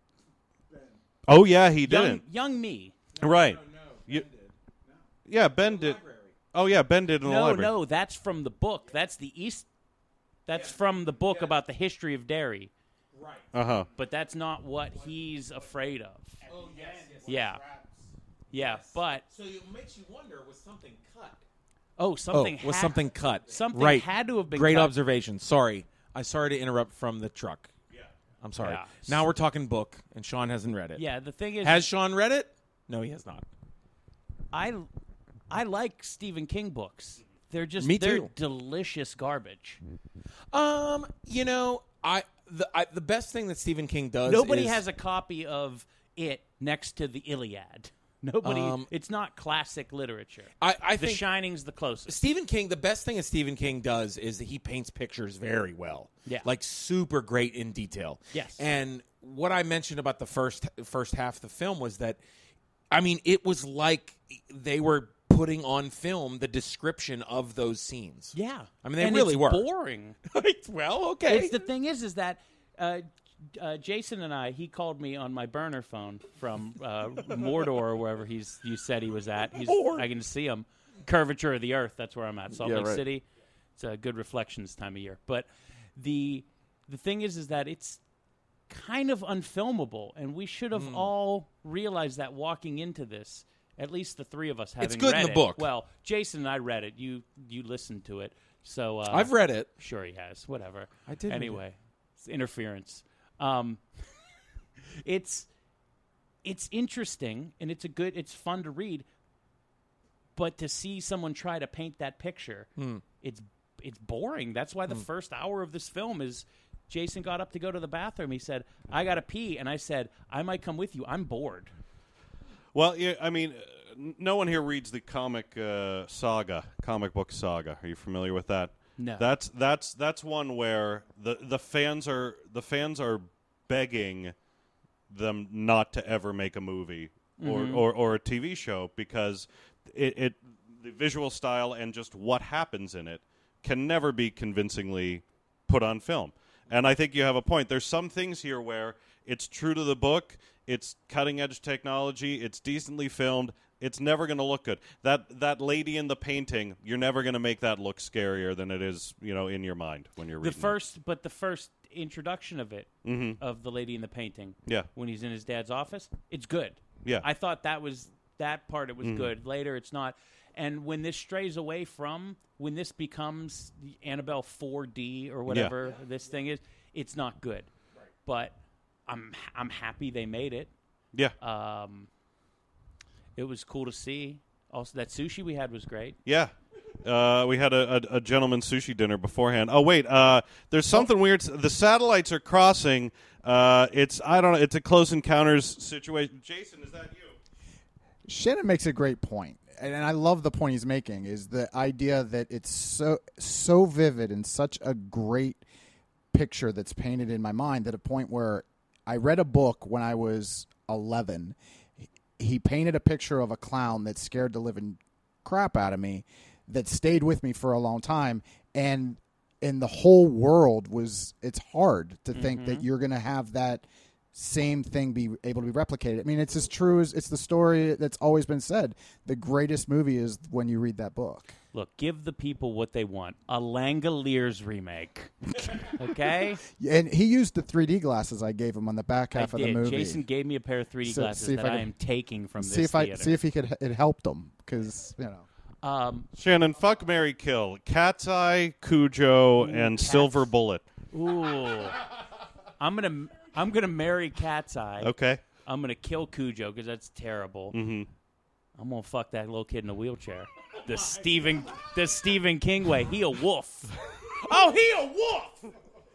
Oh yeah, he young, didn't. young me. Right? You- Yeah, Ben did. Oh yeah, Ben did in the No, library. no, that's from the book. That's the East. That's from the book about the history of Derry. Uh huh. But that's not what he's afraid of. Oh, yes, yes. Yeah, yeah. But So it makes you wonder, was something cut? oh, something oh, was had- something cut? Something right. had to have been Great cut. observation. Sorry. I sorry to interrupt from the truck. Yeah. I'm sorry. Yeah. Now we're talking book, and Sean hasn't read it. Yeah, the thing is, Has Sean read it? No, he has not. I, I like Stephen King books. They're just Me they're too. delicious garbage. Um, you know, I the I, the best thing that Stephen King does. Nobody is, has a copy of it next to the Iliad. Nobody. Um, it's not classic literature. I, I the think Shining's the closest. Stephen King. The best thing that Stephen King does is that he paints pictures very well. Yeah. like super great in detail. Yes. And what I mentioned about the first first half of the film was that, I mean, it was like they were putting on film the description of those scenes. Yeah, I mean, they and really it's were. boring. Well, okay. It's the thing is, is that uh, uh, Jason and I, he called me on my burner phone from uh, Mordor or wherever he's you said he was at. He's, I can see him. Curvature of the Earth. That's where I'm at. Salt Yeah, Lake right. City. It's a good reflection this time of year. But the the thing is, is that it's kind of unfilmable, and we should have Hmm. all realized that walking into this. At least the three of us having good in read the it. book. Well, Jason and I read it. You you listened to it. So uh, I've read it. Sure, he has. Whatever. I did read Anyway, it's interference. Um, it's it's interesting and it's a good. It's fun to read, but to see someone try to paint that picture, Hmm. it's it's boring. That's why the first hour of this film is. Jason got up to go to the bathroom. He said, "I gotta pee," and I said, "I might come with you. I'm bored." Well, yeah, I mean, uh, n- no one here reads the comic uh, saga, comic book saga. Are you familiar with that? No. That's that's that's one where the the fans are the fans are begging them not to ever make a movie or, Mm-hmm. or, or a T V show because it, it the visual style and just what happens in it can never be convincingly put on film. And I think you have a point. There's some things here where it's true to the book, it's cutting edge technology, it's decently filmed, it's never going to look good. That that lady in the painting, you're never going to make that look scarier than it is, you know, in your mind when you're The reading. first, but the first introduction of it, Mm-hmm. of the lady in the painting, Yeah. when he's in his dad's office, it's good. Yeah. I thought that was that part. It was Mm-hmm. good. Later, it's not. And when this strays away from, when this becomes the Annabelle four D or whatever this thing is, it's not good. But I'm I'm happy they made it. Yeah. Um, it was cool to see. Also, that sushi we had was great. Yeah. Uh, we had a, a, a gentleman's sushi dinner beforehand. Oh, wait. Uh, there's something weird. The satellites are crossing. Uh, it's, I don't know, it's a close encounters situation. Jason, is that you? Shannon makes a great point, and and I love the point he's making. Is the idea that it's so so vivid and such a great picture that's painted in my mind, at a point where I read a book when I was eleven. He painted a picture of a clown that scared the living crap out of me, that stayed with me for a long time, and in the whole world was. It's hard to think that you're going to have that same thing be able to be replicated. I mean, it's as true as it's the story that's always been said. The greatest movie is when you read that book. Look, give the people what they want. A Langoliers remake. Okay? And he used the three D glasses I gave him on the back half I of the did. movie. Jason gave me a pair of three D So- glasses see if that I I, can- am taking from see this if I theater. see if he could it helped him because you know. um, Shannon, fuck, Mary, kill. Cat's Eye, Cujo, and Cat's- Silver Bullet. ooh. I'm gonna I'm gonna marry Cat's Eye. Okay. I'm gonna kill Cujo because that's terrible. Mm-hmm. I'm gonna fuck that little kid in a wheelchair. The Stephen the Stephen King way. He a wolf. Oh, he a wolf.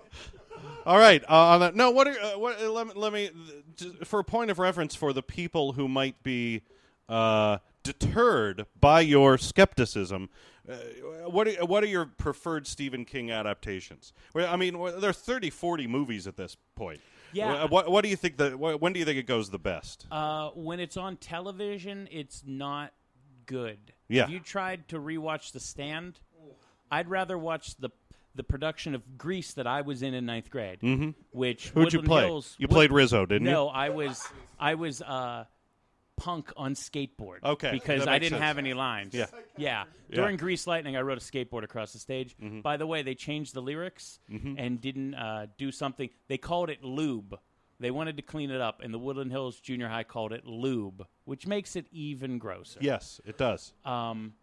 All right. Uh, on that, no. What? Are, uh, what? uh, Let me. Let me. Just for a point of reference for the people who might be uh, deterred by your skepticism, uh, what? Are, what are your preferred Stephen King adaptations? Well, I mean, well, there are thirty, forty movies at this point. Yeah. Wh- What? What do you think? The wh- when do you think it goes the best? Uh, when it's on television, it's not good. Yeah. Have you tried to rewatch The Stand? I'd rather watch the the production of Grease that I was in in ninth grade. Mm-hmm. Which Who'd you Woodland play? Hills, You Wood- played Rizzo, didn't No, you? I was I was uh, punk on skateboard. Okay, because that I makes didn't sense. have any lines. Yeah. yeah. During Grease Lightning, I rode a skateboard across the stage. Mm-hmm. By the way, they changed the lyrics and didn't uh, do something. They called it lube. They wanted to clean it up, and the Woodland Hills Junior High called it lube, which makes it even grosser. Yes, it does. Um,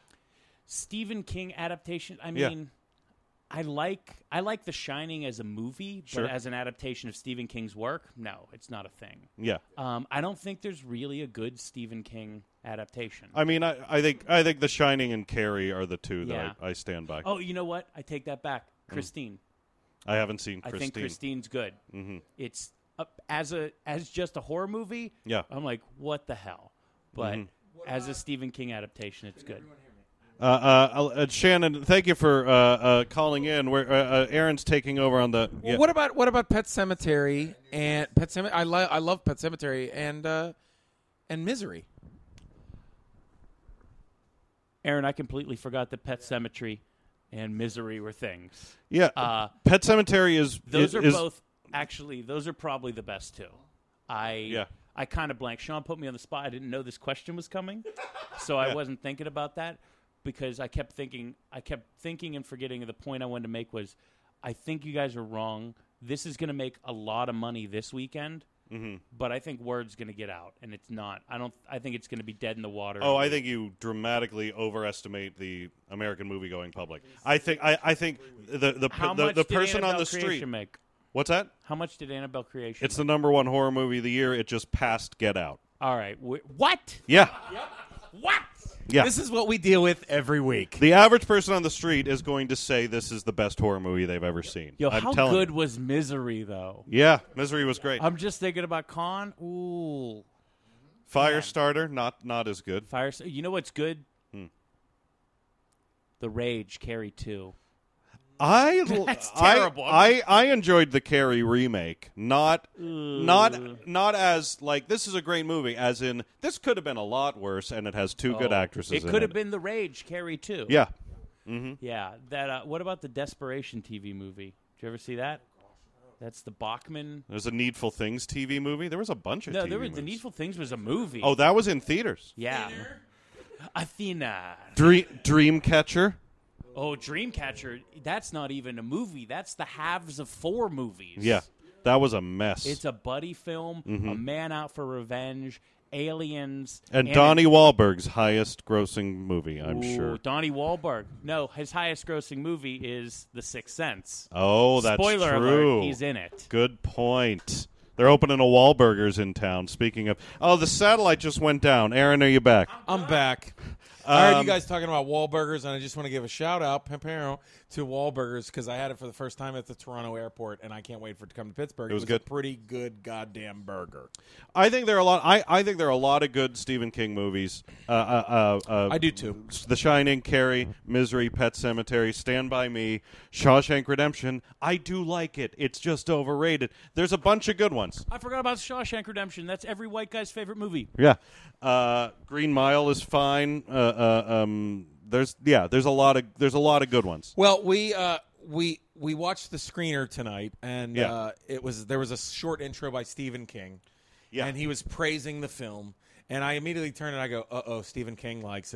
Stephen King adaptation. I Yeah. mean, I like I like The Shining as a movie, Sure. but as an adaptation of Stephen King's work, no, it's not a thing. Yeah. Um, I don't think there's really a good Stephen King adaptation. I mean, I, I think I think The Shining and Carrie are the two that Yeah. I, I stand by. oh, you know what? I take that back. Christine. I haven't seen I Christine. think Christine's good. Mm-hmm. It's uh, as a as just a horror movie. Yeah. I'm like, what the hell? But Mm-hmm. as a Stephen King adaptation, it's good. Uh, uh, uh, Shannon, thank you for uh, uh, calling in. Where uh, uh, Aaron's taking over on the. Well, yeah. what about what about Pet Cemetery and Pet Cemetery? I love I love Pet Cemetery and uh, and Misery. Aaron, I completely forgot that Pet Cemetery and Misery were things. Yeah, Uh, Pet Cemetery is Those is, are is- both actually. Those are probably the best two. I Yeah. I kind of blanked. Sean put me on the spot. I didn't know this question was coming, so I Yeah. wasn't thinking about that because I kept thinking. I kept thinking and forgetting. The point I wanted to make was, I think you guys are wrong. This is going to make a lot of money this weekend, Mm-hmm. but I think word's going to get out, and it's not. I don't. I think it's going to be dead in the water. Oh, I think you dramatically overestimate the American movie-going public. I think I, I think the the How the, much the did person on Annabelle the street. Creation make? What's that? How much did Annabelle Creation? It's the number one horror movie of the year. It just passed Get Out. All right. Wh- what? Yeah, What? yeah. This is what we deal with every week. The average person on the street is going to say this is the best horror movie they've ever seen. Yo, I'm how telling good you. was Misery though? Yeah, Misery was great. I'm just thinking about Con. Ooh, Firestarter, not not as good. Fire. You know what's good? Hmm. The Rage, Carrie two. I That's I- terrible. I, I enjoyed the Carrie remake. Not not not as like this is a great movie. As in this could have been a lot worse, and it has two good Oh, actresses. It in could have it. been The Rage, Carrie two. Yeah, Yeah. That. Uh, what about the Desperation T V movie? Did you ever see that? That's the Bachman. there's a Needful Things T V movie. There was a bunch of No, T V there was the movies. Needful Things was a movie. Oh, that was in theaters. yeah. Athena. Dream Dreamcatcher. Oh, Dreamcatcher. That's not even a movie. That's the halves of four movies. Yeah, that was a mess. It's a buddy film, a man out for revenge, aliens, and Donnie Wahlberg's highest grossing movie, I'm Ooh, sure. Donnie Wahlberg. No, his highest grossing movie is The Sixth Sense. Oh, that's Spoiler true. alert, he's in it. Good point. They're opening a Wahlburgers in town. Speaking of, oh, the satellite just went down. Aaron, are you back? I'm back. I heard Um, you guys talking about Wahlburgers, and I just want to give a shout out, Pampero, to Wahlburgers because I had it for the first time at the Toronto airport, and I can't wait for it to come to Pittsburgh. It was a good. pretty good goddamn burger. I think there are a lot. I, I think there are a lot of good Stephen King movies. Uh, uh, uh, uh, I do too. The Shining, Carrie, Misery, Pet Cemetery, Stand by Me, Shawshank Redemption. I do like it. It's just overrated. There's a bunch of good ones. I forgot about Shawshank Redemption. That's every white guy's favorite movie. Yeah, uh, Green Mile is fine. Uh, uh, um, there's yeah, there's a lot of there's a lot of good ones. Well, we uh, we we watched the screener tonight, and Yeah. uh, it was there was a short intro by Stephen King, Yeah. and he was praising the film, and I immediately turned and I go, "Uh oh, Stephen King likes it."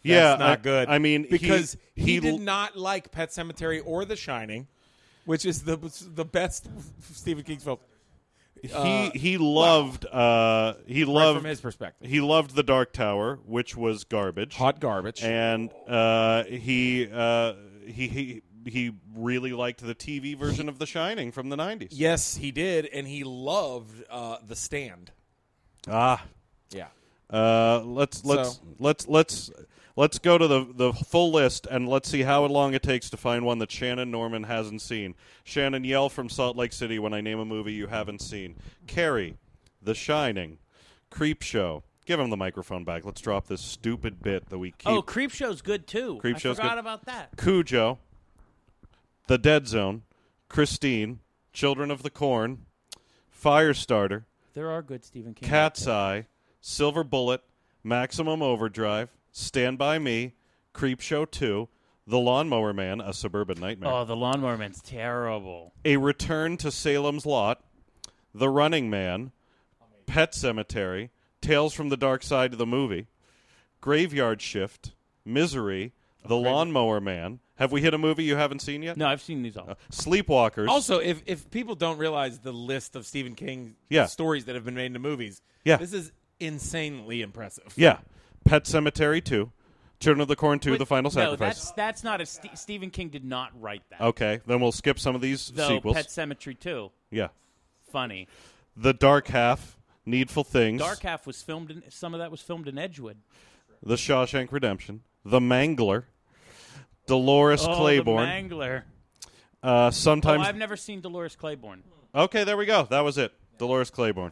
Yeah, That's not I- good. I mean, he- because he, he did l- not like Pet Sematary or The Shining, which is the the best Stephen King film. Uh, he he loved uh, he Right loved from his perspective. he loved The Dark Tower, which was garbage. Hot garbage. And uh, he, uh, he he he really liked the T V version of The Shining from the nineties. Yes, he did, and he loved uh, The Stand. Ah, Yeah. uh, let's let's So- let's let's let's go to the the full list and let's see how long it takes to find one that Shannon Norman hasn't seen. Shannon, yell from Salt Lake City when I name a movie you haven't seen. Carrie, The Shining, Creepshow. Give him the microphone back. Let's drop this stupid bit that we keep. Oh, Creepshow's good too. I Creepshow's forgot good. about that. Cujo, The Dead Zone, Christine, Children of the Corn, Firestarter, There are good Stephen King. Cat's Eye, Silver Bullet, Maximum Overdrive, Stand By Me, Creepshow two, The Lawnmower Man, A Suburban Nightmare, Oh, the Lawnmower Man's terrible. A Return to Salem's Lot, The Running Man, Pet Cemetery, Tales from the Dark Side of the Movie, Graveyard Shift, Misery, The Lawnmower Man. Have we hit a movie you haven't seen yet? No, I've seen these all. Uh, Sleepwalkers. Also, if if people don't realize the list of Stephen King Yeah. stories that have been made into movies, Yeah. this is insanely impressive. Yeah. Pet Cemetery two, Children of the Corn two, But The Final no, Sacrifice. that's that's not a St- Stephen King did not write that. Okay, then we'll skip some of these Though sequels. Pet Sematary too. Yeah. Funny. The Dark Half, Needful Things, Dark Half was filmed in some of that was filmed in Edgewood. The Shawshank Redemption, The Mangler, Dolores Oh, Claiborne. the Mangler. uh, Oh, sometimes. I've never seen Dolores Claiborne. Okay, there we go. That was it. Dolores Claiborne.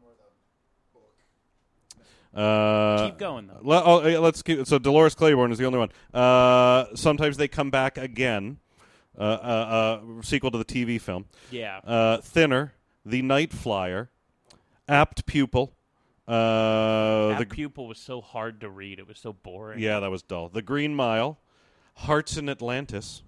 Uh, Keep going though. le- oh, yeah, let's keep. So Dolores Claiborne is the only one. Uh, sometimes they come back again. Uh, uh, uh, sequel to the T V film. Yeah. Uh, Thinner, The Night Flyer, Apt Pupil. Uh, that the pupil was so hard to read. It was so boring. Yeah, that was dull. The Green Mile, Hearts in Atlantis,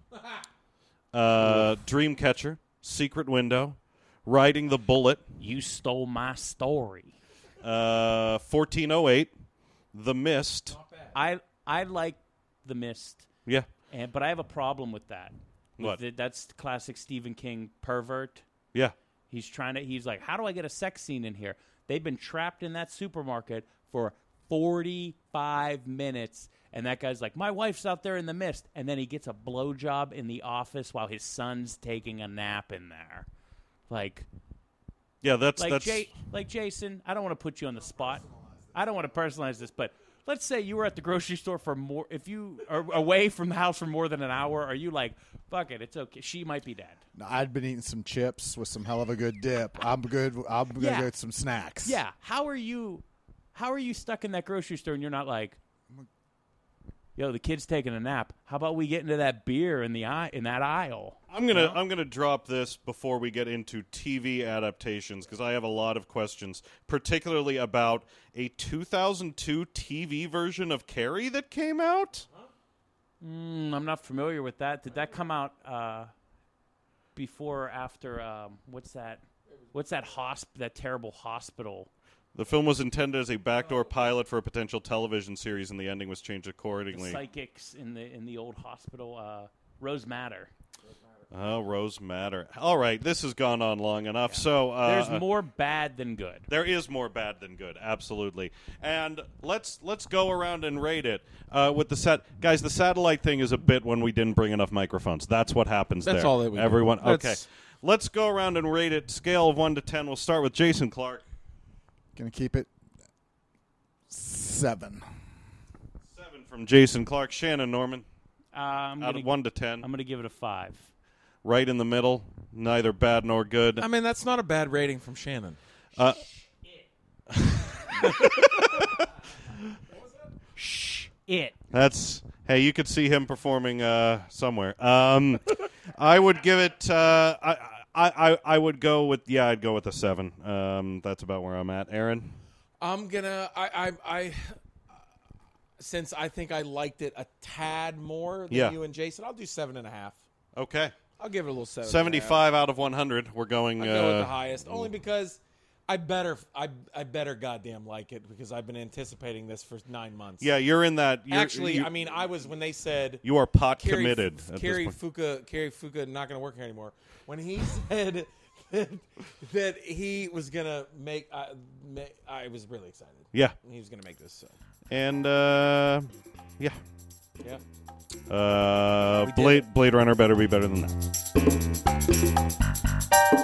uh, Dreamcatcher, Secret Window, Riding the Bullet, You stole my story. uh, fourteen oh eight, The Mist. I I like The Mist, Yeah. and but I have a problem with that. With What? the- that's the classic Stephen King pervert. Yeah. He's trying to. He's like, how do I get a sex scene in here? They've been trapped in that supermarket for forty-five minutes, and that guy's like, my wife's out there in the mist, and then he gets a blowjob in the office while his son's taking a nap in there. Like, Yeah, that's like that's Jay, like Jason. I don't want to put you on the spot. I don't want to personalize this, but let's say you were at the grocery store for more. If you are away from the house for more than an hour, are you like, fuck it, it's okay? She might be dead. No, I'd been eating some chips with some hell of a good dip. I'm good. I'm gonna Yeah. get some snacks. Yeah. How are you? How are you stuck in that grocery store and you're not like, yo, the kid's taking a nap. How about we get into that beer in the eye in that aisle? I'm gonna I'm gonna drop this before we get into T V adaptations because I have a lot of questions, particularly about a two thousand two T V version of Carrie that came out. Mm, I'm not familiar with that. Did that come out uh, before or after? Um, what's that? What's that hosp? That terrible hospital? The film was intended as a backdoor pilot for a potential television series, and the ending was changed The accordingly. psychics in the in the old hospital. Uh, Rose Matter. Oh, Rose Matter. All right, this has gone on long enough. So uh, There's more bad than good. There is more bad than good, absolutely. And let's let's go around and rate it uh, with the set guys. The satellite thing is a bit when we didn't bring enough microphones. That's what happens. That's there. all that we do. Everyone. Okay, That's- let's go around and rate it. Scale of one to ten. We'll start with Jason Clark. Gonna keep it seven. Seven from Jason Clark. Shannon Norman. Uh, I'm Out gonna, of one to ten. I'm going to give it a five. Right in the middle. Neither bad nor good. I mean, that's not a bad rating from Shannon. Uh, It. That's hey, you could see him performing uh, somewhere. Um, I would give it. Uh, I, I I I would go with yeah. I'd go with a seven. Um, that's about where I'm at. Aaron. I'm gonna. I. I. I since I think I liked it a tad more than Yeah. you and Jason, I'll do seven and a half. Okay. I'll give it a little seven. Seventy-five out of one hundred. We're going. I go with Uh, the highest, only because I better, I, I better goddamn like it because I've been anticipating this for nine months. Yeah, you're in that. You're, Actually, you, I mean, I was when they said you are pot Kerry, committed. At Kerry this point. Fuka, Kerry Fuka, not going to work here anymore. When he said that, that he was going to make, uh, ma- I was really excited. Yeah, He was going to make this. So. and uh, yeah, Yeah. uh, We did Blade it. Blade Runner better be better than that.